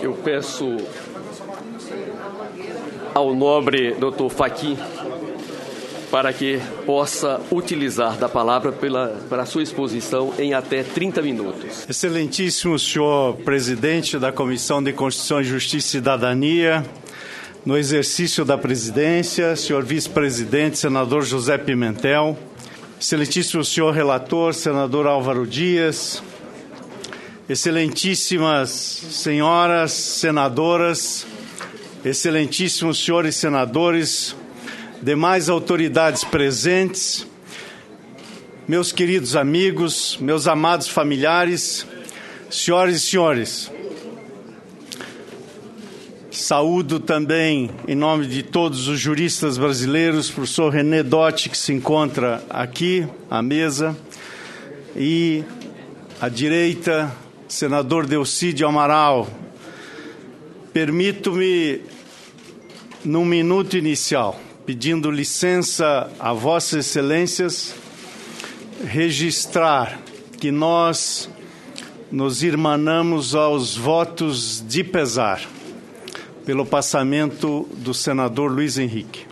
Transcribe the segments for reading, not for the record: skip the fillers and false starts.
Eu peço ao nobre Dr. Fachin para que possa utilizar da palavra para a sua exposição em até 30 minutos. Excelentíssimo senhor presidente da Comissão de Constituição e Justiça e Cidadania, no exercício da presidência, senhor vice-presidente, senador José Pimentel, excelentíssimo senhor relator, senador Álvaro Dias, excelentíssimas senhoras senadoras, excelentíssimos senhores senadores, demais autoridades presentes, meus queridos amigos, meus amados familiares, senhoras e senhores. Saúdo também, em nome de todos os juristas brasileiros, o professor René Dotti, que se encontra aqui à mesa, e à direita, senador Delcídio Amaral. Permito-me, num minuto inicial, pedindo licença a Vossas Excelências, registrar que nós nos irmanamos aos votos de pesar pelo passamento do senador Luiz Henrique.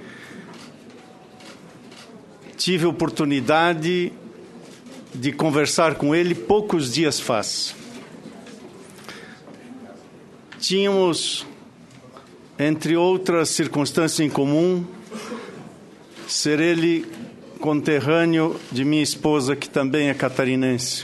Tive a oportunidade de conversar com ele poucos dias faz. Tínhamos, entre outras circunstâncias em comum, ser ele conterrâneo de minha esposa, que também é catarinense.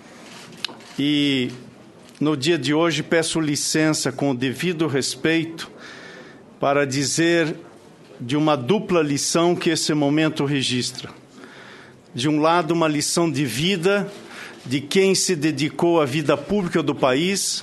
E no dia de hoje peço licença, com o devido respeito, para dizer de uma dupla lição que esse momento registra. De um lado, uma lição de vida de quem se dedicou à vida pública do país,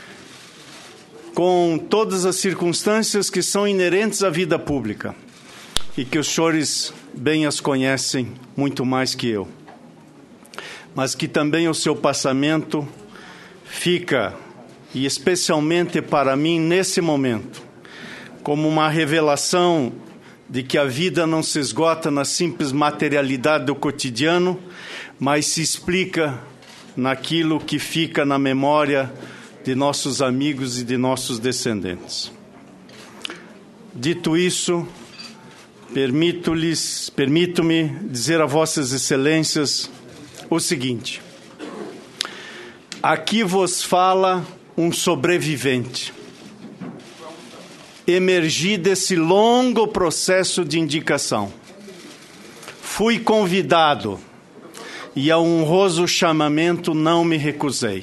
com todas as circunstâncias que são inerentes à vida pública e que os senhores bem as conhecem muito mais que eu, mas que também o seu passamento fica, e especialmente para mim nesse momento, como uma revelação de que a vida não se esgota na simples materialidade do cotidiano, mas se explica naquilo que fica na memória de nossos amigos e de nossos descendentes. Dito isso, permito-me dizer a Vossas Excelências o seguinte: aqui vos fala um sobrevivente. Emergi desse longo processo de indicação. Fui convidado e ao honroso chamamento não me recusei.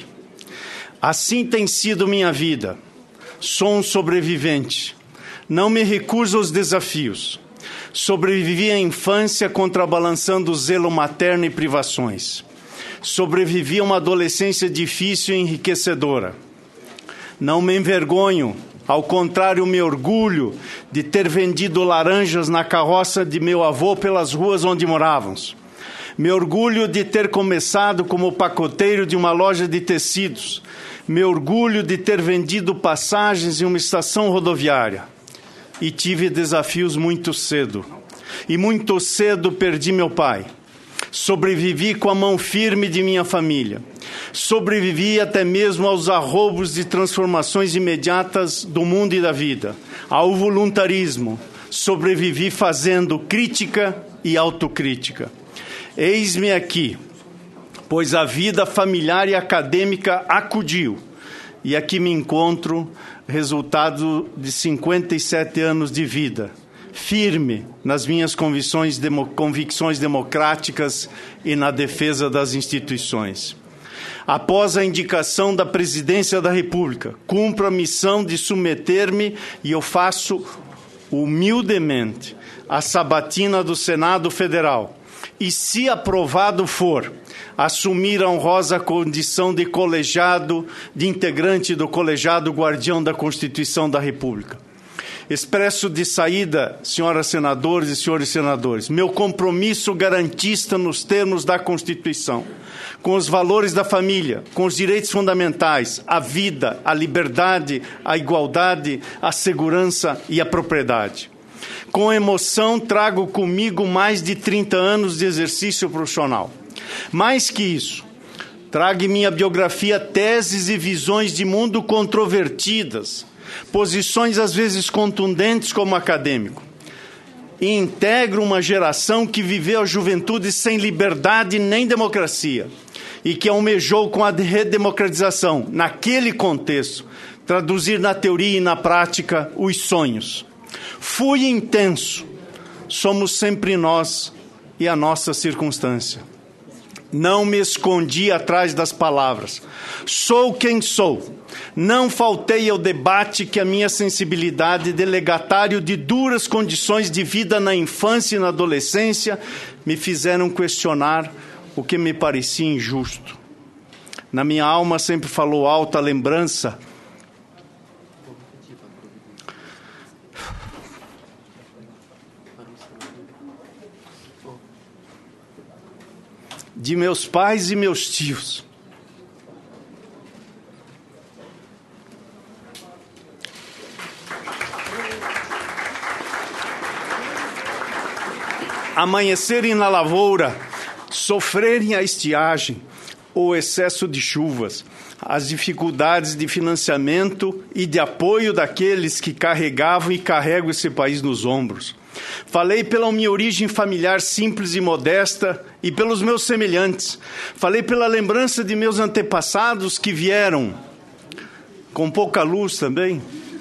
Assim tem sido minha vida. Sou um sobrevivente. Não me recuso aos desafios. Sobrevivi à infância contrabalançando o zelo materno e privações. Sobrevivi a uma adolescência difícil e enriquecedora. Não me envergonho, ao contrário, me orgulho de ter vendido laranjas na carroça de meu avô pelas ruas onde morávamos. Me orgulho de ter começado como pacoteiro de uma loja de tecidos. Me orgulho de ter vendido passagens em uma estação rodoviária. E tive desafios muito cedo. E muito cedo perdi meu pai. Sobrevivi com a mão firme de minha família. Sobrevivi até mesmo aos arroubos de transformações imediatas do mundo e da vida. Ao voluntarismo. Sobrevivi fazendo crítica e autocrítica. Eis-me aqui, pois a vida familiar e acadêmica acudiu. E aqui me encontro, resultado de 57 anos de vida, firme nas minhas convicções democráticas e na defesa das instituições. Após a indicação da Presidência da República, cumpro a missão de submeter-me, e eu faço humildemente, à sabatina do Senado Federal. E, se aprovado for, assumir a honrosa condição de colegiado, de integrante do colegiado guardião da Constituição da República. Expresso de saída, senhoras senadoras e senhores senadores, meu compromisso garantista nos termos da Constituição, com os valores da família, com os direitos fundamentais, a vida, a liberdade, a igualdade, a segurança e a propriedade. Com emoção, trago comigo mais de 30 anos de exercício profissional. Mais que isso, Trago em minha biografia teses e visões de mundo controvertidas, posições às vezes contundentes como acadêmico. E integro uma geração que viveu a juventude sem liberdade nem democracia e que almejou com a redemocratização, naquele contexto, traduzir na teoria e na prática os sonhos. Fui intenso, somos sempre nós e a nossa circunstância. Não me escondi atrás das palavras. Sou quem sou. Não faltei ao debate que a minha sensibilidade de legatário de duras condições de vida na infância e na adolescência me fizeram questionar o que me parecia injusto. Na minha alma sempre falou alta a lembrança de meus pais e meus tios. Amanhecerem na lavoura, sofrerem a estiagem, o excesso de chuvas, as dificuldades de financiamento e de apoio daqueles que carregavam e carregam esse país nos ombros. Falei pela minha origem familiar simples e modesta e pelos meus semelhantes. Falei pela lembrança de meus antepassados que vieram, com pouca luz também,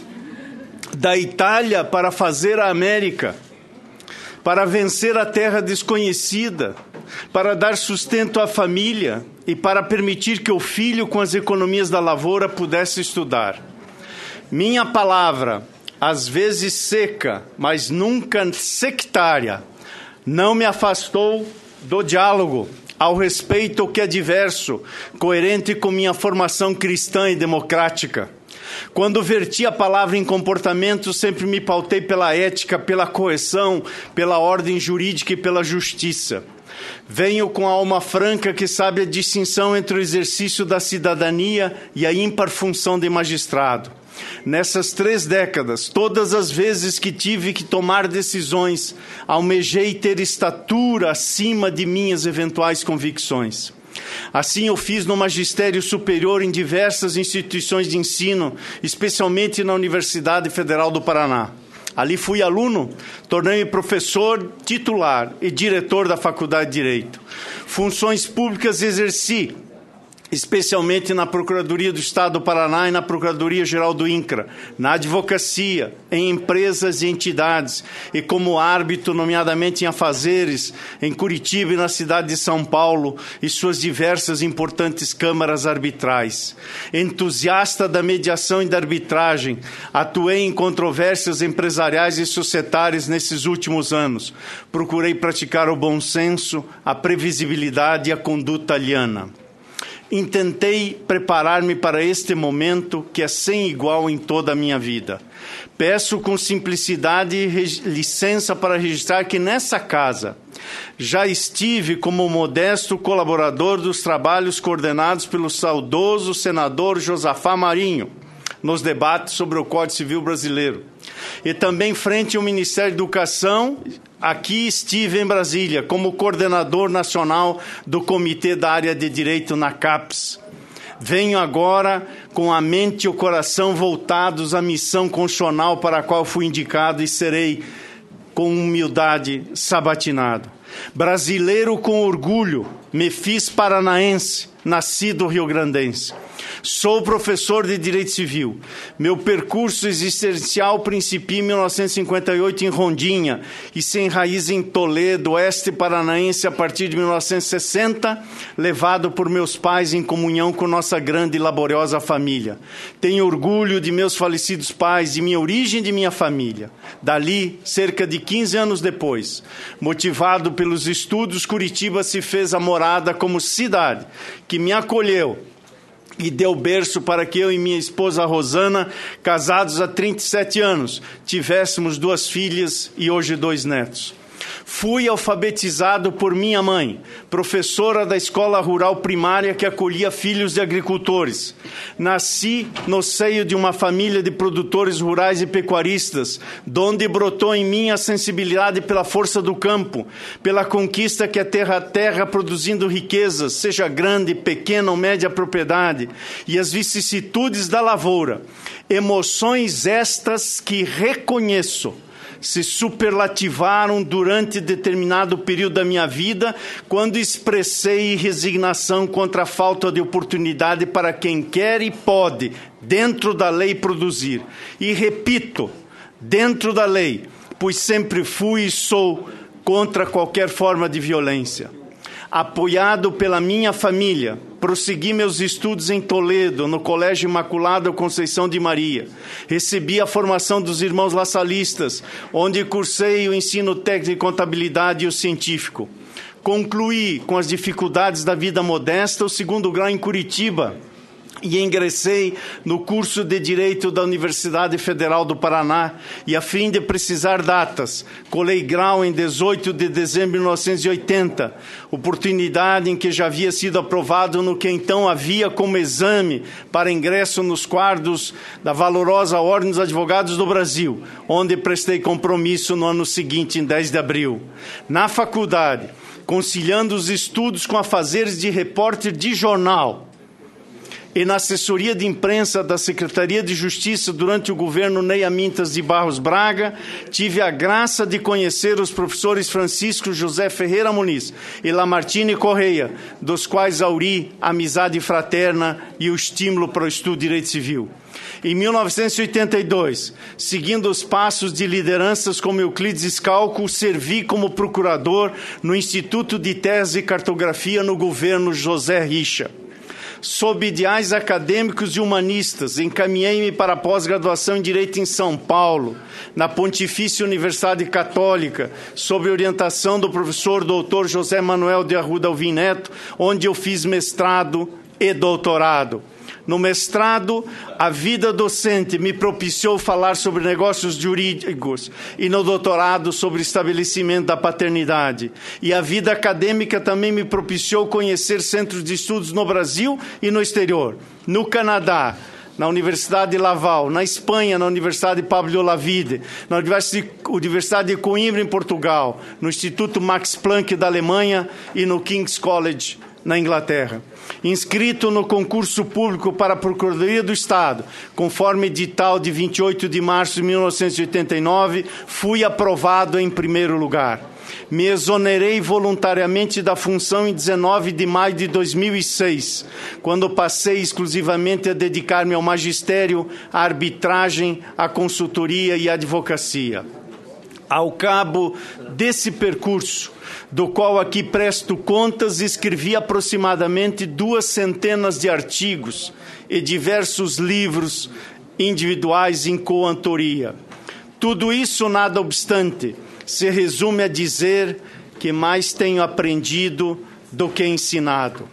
da Itália para fazer a América, para vencer a terra desconhecida, para dar sustento à família e para permitir que o filho, com as economias da lavoura, pudesse estudar. Minha palavra, às vezes seca, mas nunca sectária, não me afastou do diálogo, ao respeito ao que é diverso, coerente com minha formação cristã e democrática. Quando verti a palavra em comportamento, sempre me pautei pela ética, pela correção, pela ordem jurídica e pela justiça. Venho com a alma franca que sabe a distinção entre o exercício da cidadania e a ímpar função de magistrado. Nessas 3 décadas, todas as vezes que tive que tomar decisões, almejei ter estatura acima de minhas eventuais convicções. Assim eu fiz no magistério superior em diversas instituições de ensino, especialmente na Universidade Federal do Paraná. Ali fui aluno, tornei-me professor titular e diretor da Faculdade de Direito. Funções públicas exerci, especialmente na Procuradoria do Estado do Paraná e na Procuradoria-Geral do INCRA, na advocacia, em empresas e entidades, e como árbitro, nomeadamente em afazeres, em Curitiba e na cidade de São Paulo, e suas diversas importantes câmaras arbitrais. Entusiasta da mediação e da arbitragem, atuei em controvérsias empresariais e societárias nesses últimos anos. Procurei praticar o bom senso, a previsibilidade e a conduta aliana. Intentei preparar-me para este momento que é sem igual em toda a minha vida. Peço com simplicidade licença para registrar que nessa casa já estive como modesto colaborador dos trabalhos coordenados pelo saudoso senador Josafá Marinho, nos debates sobre o Código Civil Brasileiro. E também frente ao Ministério da Educação, aqui estive em Brasília como coordenador nacional do Comitê da Área de Direito na CAPES. Venho agora com a mente e o coração voltados à missão constitucional para a qual fui indicado e serei, com humildade, sabatinado. Brasileiro com orgulho, me fiz paranaense, nascido rio-grandense. Sou professor de Direito Civil. Meu percurso existencial principia em 1958 em Rondinha e sem raiz em Toledo, oeste paranaense, a partir de 1960, levado por meus pais em comunhão com nossa grande e laboriosa família. Tenho orgulho de meus falecidos pais, de minha origem e de minha família. Dali, cerca de 15 anos depois, motivado pelos estudos, Curitiba se fez a morada como cidade que me acolheu e deu berço para que eu e minha esposa Rosana, casados há 37 anos, tivéssemos 2 filhas e hoje 2 netos. Fui alfabetizado por minha mãe, professora da escola rural primária que acolhia filhos de agricultores. Nasci no seio de uma família de produtores rurais e pecuaristas, donde brotou em mim a sensibilidade pela força do campo, pela conquista que é terra produzindo riquezas, seja grande, pequena ou média propriedade, e as vicissitudes da lavoura. Emoções estas que reconheço se superlativaram durante determinado período da minha vida, quando expressei resignação contra a falta de oportunidade para quem quer e pode, dentro da lei, produzir. E repito, dentro da lei, pois sempre fui e sou contra qualquer forma de violência. Apoiado pela minha família, prossegui meus estudos em Toledo, no Colégio Imaculada Conceição de Maria. Recebi a formação dos irmãos laçalistas, onde cursei o ensino técnico de contabilidade e o científico. Concluí, com as dificuldades da vida modesta, o 2º grau em Curitiba, e ingressei no curso de Direito da Universidade Federal do Paraná, e a fim de precisar datas, colei grau em 18 de dezembro de 1980, oportunidade em que já havia sido aprovado no que então havia como exame para ingresso nos quadros da valorosa Ordem dos Advogados do Brasil, onde prestei compromisso no ano seguinte, em 10 de abril. Na faculdade, conciliando os estudos com afazeres de repórter de jornal, e na assessoria de imprensa da Secretaria de Justiça durante o governo Ney Amintas de Barros Braga, tive a graça de conhecer os professores Francisco José Ferreira Muniz e Lamartine Correia, dos quais auri a amizade fraterna e o estímulo para o estudo de Direito Civil. Em 1982, seguindo os passos de lideranças como Euclides Scalco, servi como procurador no Instituto de Tese e Cartografia no governo José Richa. Sob ideais acadêmicos e humanistas, encaminhei-me para a pós-graduação em Direito em São Paulo, na Pontifícia Universidade Católica, sob orientação do professor Dr. José Manuel de Arruda Alvim Neto, onde eu fiz mestrado e doutorado. No mestrado, a vida docente me propiciou falar sobre negócios jurídicos e no doutorado sobre estabelecimento da paternidade. E a vida acadêmica também me propiciou conhecer centros de estudos no Brasil e no exterior. No Canadá, na Universidade de Laval, na Espanha, na Universidade Pablo Olavide, na Universidade de Coimbra, em Portugal, no Instituto Max Planck da Alemanha e no King's College, na Inglaterra. Inscrito no concurso público para a Procuradoria do Estado, conforme edital de 28 de março de 1989, fui aprovado em primeiro lugar. Me exonerei voluntariamente da função em 19 de maio de 2006, quando passei exclusivamente a dedicar-me ao magistério, à arbitragem, à consultoria e à advocacia. Ao cabo desse percurso, do qual aqui presto contas, escrevi aproximadamente 200 de artigos e diversos livros individuais em coautoria. Tudo isso, nada obstante, se resume a dizer que mais tenho aprendido do que ensinado.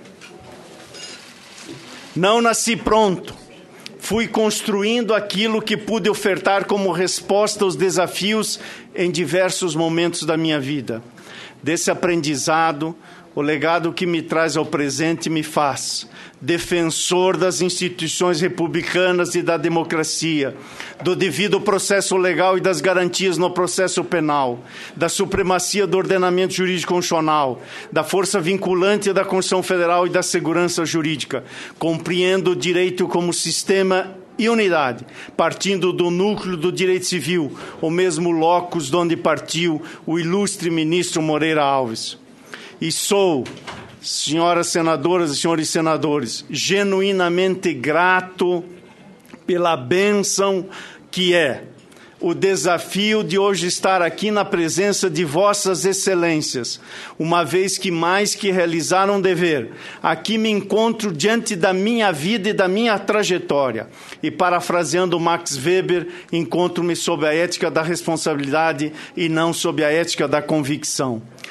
Não nasci pronto. Fui construindo aquilo que pude ofertar como resposta aos desafios em diversos momentos da minha vida. Desse aprendizado, o legado que me traz ao presente me faz defensor das instituições republicanas e da democracia, do devido processo legal e das garantias no processo penal, da supremacia do ordenamento jurídico constitucional, da força vinculante da Constituição Federal e da segurança jurídica. Compreendo o direito como sistema e unidade, partindo do núcleo do direito civil, o mesmo locus de onde partiu o ilustre ministro Moreira Alves. E sou, senhoras senadoras e senhores senadores, genuinamente grato pela bênção que é o desafio de hoje estar aqui na presença de vossas excelências, uma vez que mais que realizar um dever, aqui me encontro diante da minha vida e da minha trajetória. E parafraseando Max Weber, encontro-me sob a ética da responsabilidade e não sob a ética da convicção.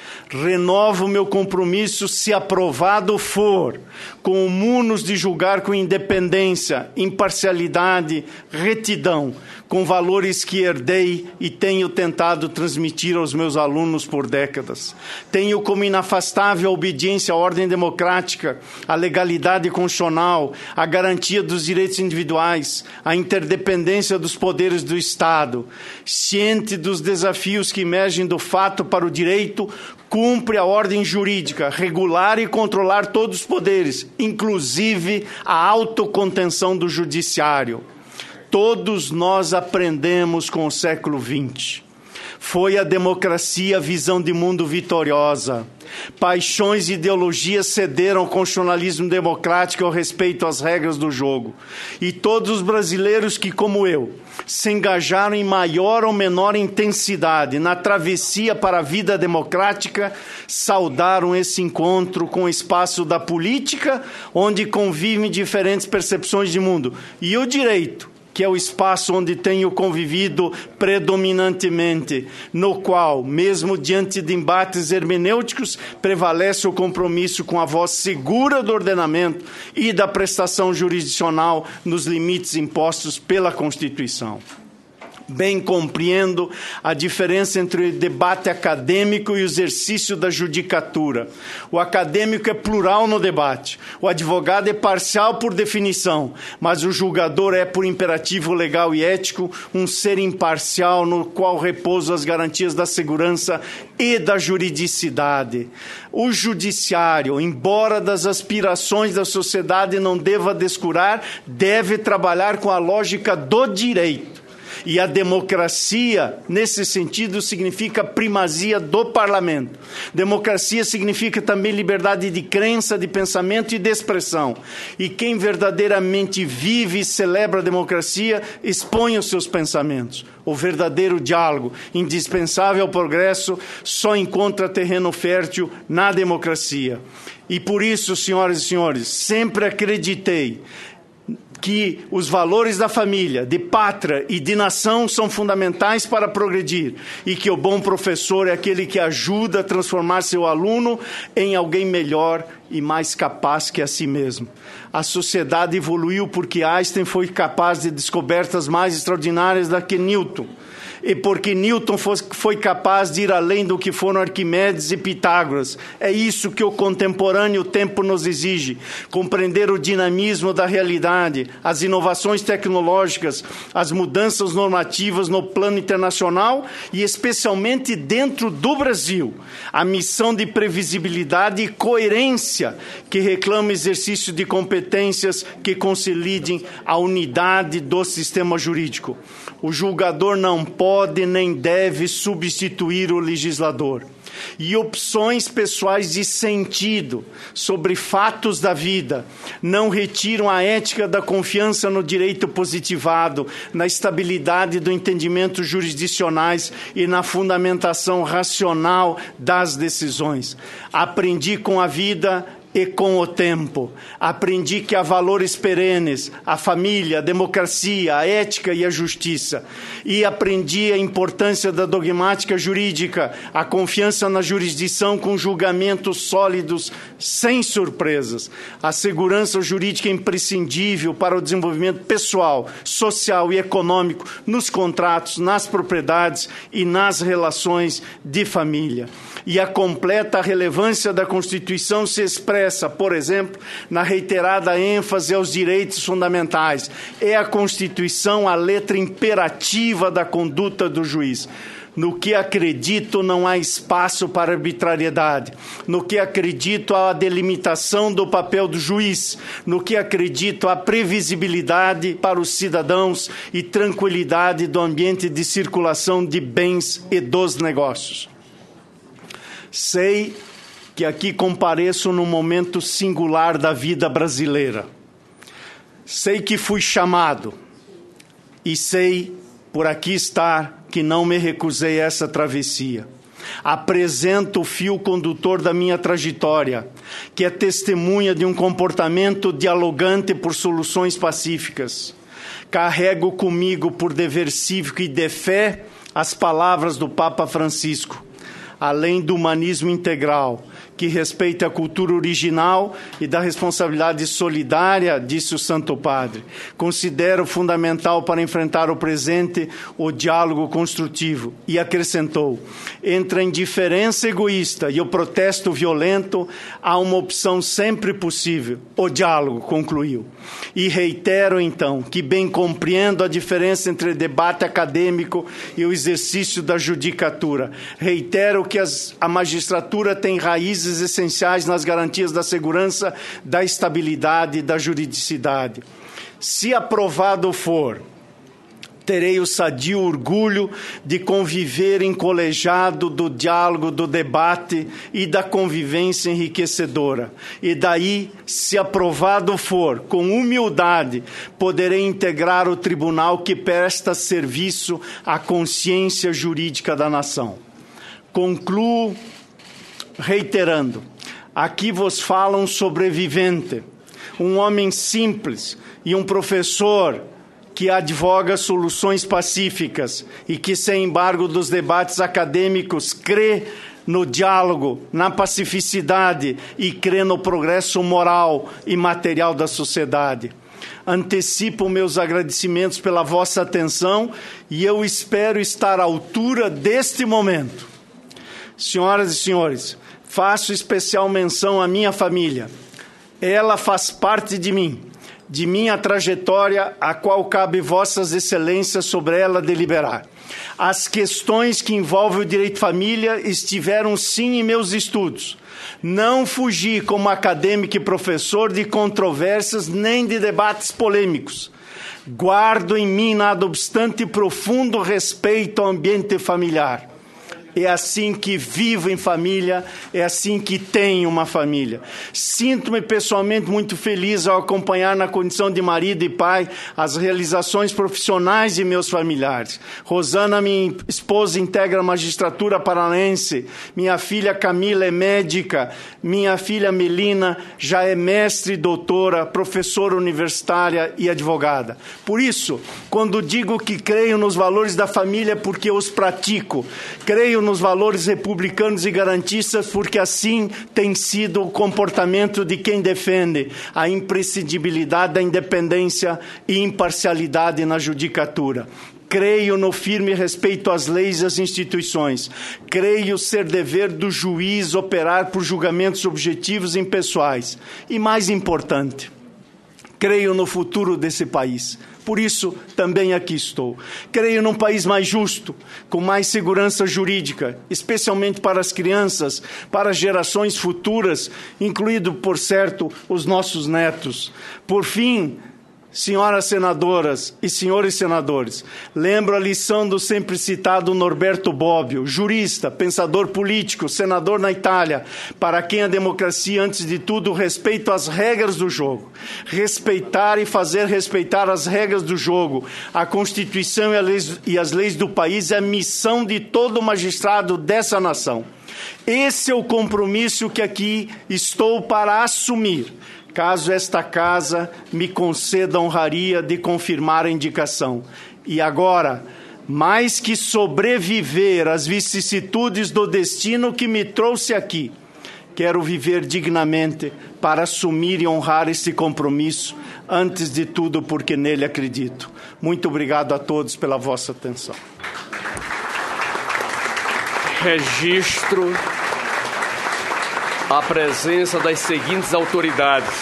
Renovo meu compromisso, se aprovado for, com o munus de julgar com independência, imparcialidade, retidão, com valores que herdei e tenho tentado transmitir aos meus alunos por décadas. Tenho como inafastável a obediência à ordem democrática, a legalidade constitucional, a garantia dos direitos individuais, a interdependência dos poderes do Estado. Ciente dos desafios que emergem do fato para o direito, cumpre a ordem jurídica, regular e controlar todos os poderes, inclusive a autocontenção do judiciário. Todos nós aprendemos com o século XX. Foi a democracia a visão de mundo vitoriosa. Paixões e ideologias cederam ao constitucionalismo democrático e ao respeito às regras do jogo. E todos os brasileiros que, como eu, se engajaram em maior ou menor intensidade na travessia para a vida democrática, saudaram esse encontro com o espaço da política, onde convivem diferentes percepções de mundo. E o direito, que é o espaço onde tenho convivido predominantemente, no qual, mesmo diante de embates hermenêuticos, prevalece o compromisso com a voz segura do ordenamento e da prestação jurisdicional nos limites impostos pela Constituição. Bem compreendo a diferença entre o debate acadêmico e o exercício da judicatura. O acadêmico é plural no debate, o advogado é parcial por definição, mas o julgador é, por imperativo legal e ético, um ser imparcial no qual repousam as garantias da segurança e da juridicidade. O judiciário, embora das aspirações da sociedade não deva descurar, deve trabalhar com a lógica do direito. E a democracia, nesse sentido, significa primazia do parlamento. Democracia significa também liberdade de crença, de pensamento e de expressão. E quem verdadeiramente vive e celebra a democracia, expõe os seus pensamentos. O verdadeiro diálogo, indispensável ao progresso, só encontra terreno fértil na democracia. E por isso, senhoras e senhores, sempre acreditei que os valores da família, de pátria e de nação são fundamentais para progredir e que o bom professor é aquele que ajuda a transformar seu aluno em alguém melhor e mais capaz que a si mesmo. A sociedade evoluiu porque Einstein foi capaz de descobertas mais extraordinárias do que Newton. E porque Newton foi capaz de ir além do que foram Arquimedes e Pitágoras. É isso que o contemporâneo tempo nos exige. Compreender o dinamismo da realidade, as inovações tecnológicas, as mudanças normativas no plano internacional e especialmente dentro do Brasil. A missão de previsibilidade e coerência que reclama exercício de competências que consolidem a unidade do sistema jurídico. O julgador não pode nem deve substituir o legislador. E opções pessoais de sentido sobre fatos da vida não retiram a ética da confiança no direito positivado, na estabilidade do entendimento jurisdicionais e na fundamentação racional das decisões. Aprendi com a vida e com o tempo. Aprendi que há valores perenes, a família, a democracia, a ética e a justiça. E aprendi a importância da dogmática jurídica, a confiança na jurisdição com julgamentos sólidos, sem surpresas. A segurança jurídica é imprescindível para o desenvolvimento pessoal, social e econômico nos contratos, nas propriedades e nas relações de família. E a completa relevância da Constituição se expressa, por exemplo, na reiterada ênfase aos direitos fundamentais. É a Constituição a letra imperativa da conduta do juiz. No que acredito, não há espaço para arbitrariedade. No que acredito, há a delimitação do papel do juiz. No que acredito, há previsibilidade para os cidadãos e tranquilidade do ambiente de circulação de bens e dos negócios. Sei que aqui compareço num momento singular da vida brasileira. Sei que fui chamado e sei, por aqui estar, que não me recusei a essa travessia. Apresento o fio condutor da minha trajetória, que é testemunha de um comportamento dialogante por soluções pacíficas. Carrego comigo por dever cívico e de fé as palavras do Papa Francisco. além do humanismo integral, que respeita a cultura original e da responsabilidade solidária, disse o Santo Padre. Considero fundamental para enfrentar o presente o diálogo construtivo. E acrescentou, entre a indiferença egoísta e o protesto violento, há uma opção sempre possível, o diálogo, concluiu. E reitero, então, que bem compreendo a diferença entre debate acadêmico e o exercício da judicatura. Reitero que a magistratura tem raízes essenciais nas garantias da segurança, da estabilidade e da juridicidade. Se aprovado for, terei o sadio orgulho de conviver em colegiado do diálogo, do debate e da convivência enriquecedora. E daí, se aprovado for, com humildade, poderei integrar o tribunal que presta serviço à consciência jurídica da nação. Concluo reiterando, aqui vos fala um sobrevivente, um homem simples e um professor que advoga soluções pacíficas e que, sem embargo dos debates acadêmicos, crê no diálogo, na pacificidade e crê no progresso moral e material da sociedade. Antecipo meus agradecimentos pela vossa atenção e eu espero estar à altura deste momento. Senhoras e senhores, faço especial menção à minha família. Ela faz parte de mim, de minha trajetória, a qual cabe vossas excelências sobre ela deliberar. As questões que envolvem o direito de família estiveram sim em meus estudos. Não fugi como acadêmico e professor de controvérsias nem de debates polêmicos. Guardo em mim, nada obstante, profundo respeito ao ambiente familiar. É assim que vivo em família, é assim que tenho uma família. Sinto-me pessoalmente muito feliz ao acompanhar na condição de marido e pai as realizações profissionais de meus familiares. Rosana, minha esposa, integra a magistratura paranaense. Minha filha Camila é médica. Minha filha Melina já é mestre e doutora, professora universitária e advogada. Por isso, quando digo que creio nos valores da família, é porque os pratico. Creio nos valores republicanos e garantistas, porque assim tem sido o comportamento de quem defende a imprescindibilidade da independência e imparcialidade na judicatura. Creio no firme respeito às leis e às instituições. Creio ser dever do juiz operar por julgamentos objetivos e impessoais. E mais importante, creio no futuro desse país. Por isso, também aqui estou. Creio num país mais justo, com mais segurança jurídica, especialmente para as crianças, para as gerações futuras, incluindo, por certo, os nossos netos. Por fim, senhoras senadoras e senhores senadores, lembro a lição do sempre citado Norberto Bobbio, jurista, pensador político, senador na Itália, para quem a democracia, antes de tudo, respeito às regras do jogo. Respeitar e fazer respeitar as regras do jogo, a Constituição e as leis do país é a missão de todo magistrado dessa nação. Esse é o compromisso que aqui estou para assumir, caso esta casa me conceda a honraria de confirmar a indicação. E agora, mais que sobreviver às vicissitudes do destino que me trouxe aqui, quero viver dignamente para assumir e honrar este compromisso, antes de tudo porque nele acredito. Muito obrigado a todos pela vossa atenção. Registro a presença das seguintes autoridades: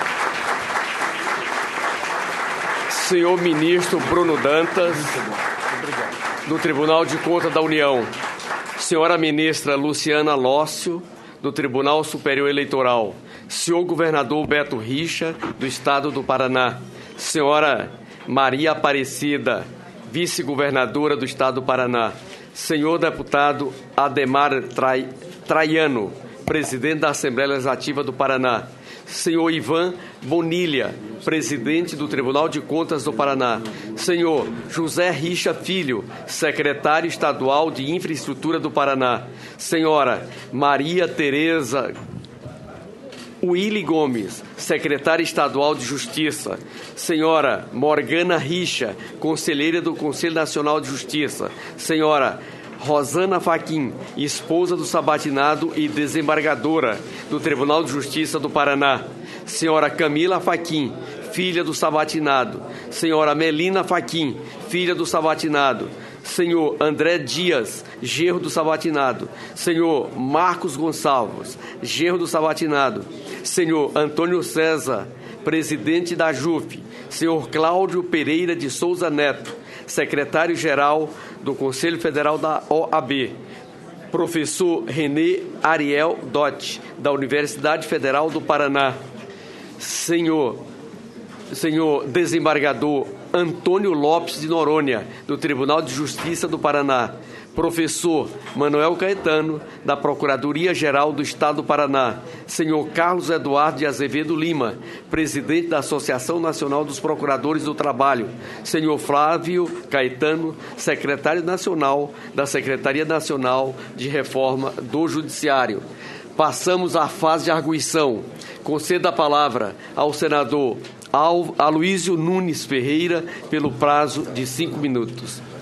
senhor ministro Bruno Dantas, do Tribunal de Contas da União; senhora ministra Luciana Lócio, do Tribunal Superior Eleitoral; senhor governador Beto Richa, do Estado do Paraná; senhora Maria Aparecida, vice-governadora do Estado do Paraná; senhor deputado Ademar Traiano, presidente da Assembleia Legislativa do Paraná; senhor Ivan Bonilha, presidente do Tribunal de Contas do Paraná; senhor José Richa Filho, secretário estadual de Infraestrutura do Paraná; senhora Maria Tereza Willy Gomes, secretária estadual de Justiça; senhora Morgana Richa, conselheira do Conselho Nacional de Justiça; senhora Rosana Fachin, esposa do sabatinado e desembargadora do Tribunal de Justiça do Paraná. Senhora Camila Fachin, filha do sabatinado. Senhora Melina Fachin, filha do sabatinado. Senhor André Dias, genro do sabatinado. Senhor Marcos Gonçalves, genro do sabatinado. Senhor Antônio César, presidente da JUF. Senhor Cláudio Pereira de Souza Neto, secretário-geral do Conselho Federal da OAB. Professor René Ariel Dotti, da Universidade Federal do Paraná. Senhor desembargador Antônio Lopes de Noronha, do Tribunal de Justiça do Paraná. Professor Manuel Caetano, da Procuradoria-Geral do Estado do Paraná. Senhor Carlos Eduardo de Azevedo Lima, presidente da Associação Nacional dos Procuradores do Trabalho. Senhor Flávio Caetano, secretário nacional da Secretaria Nacional de Reforma do Judiciário. Passamos à fase de arguição. Conceda a palavra ao senador Aloísio Nunes Ferreira pelo prazo de 5 minutos.